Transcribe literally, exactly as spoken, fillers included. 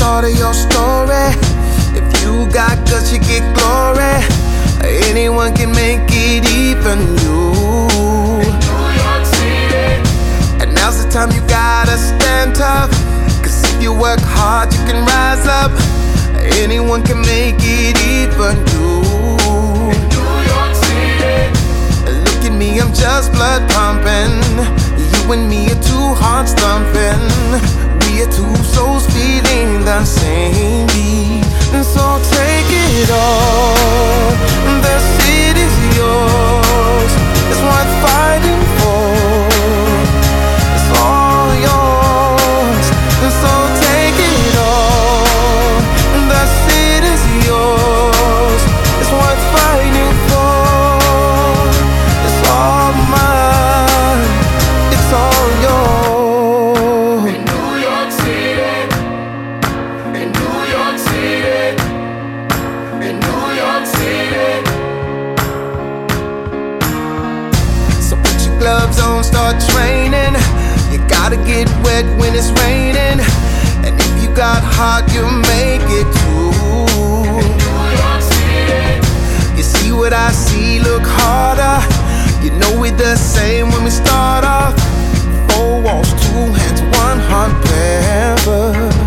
start of your story. If you got guts, you get glory. Anyone can make it, even you. New York City. And now's the time you gotta stand tough. Cause if you work hard, you can rise up. Anyone can make it, even you. New York City. Look at me, I'm just blood pumping. You and me are two hearts thumping. We are two souls feeling the same beat. And so take it all. The city's yours. It's worth fighting for. It's all yours. And so take it all. The city's yours. It's worth fighting for. It's all mine. It's all yours. In New York City. In New York City. In New York City. So put your gloves on, start training. You gotta get wet when it's raining. And if you got heart, you make it too. New York City. You see what I see, look harder. You know we're the same when we start off. Four walls, two hands, one heart, never.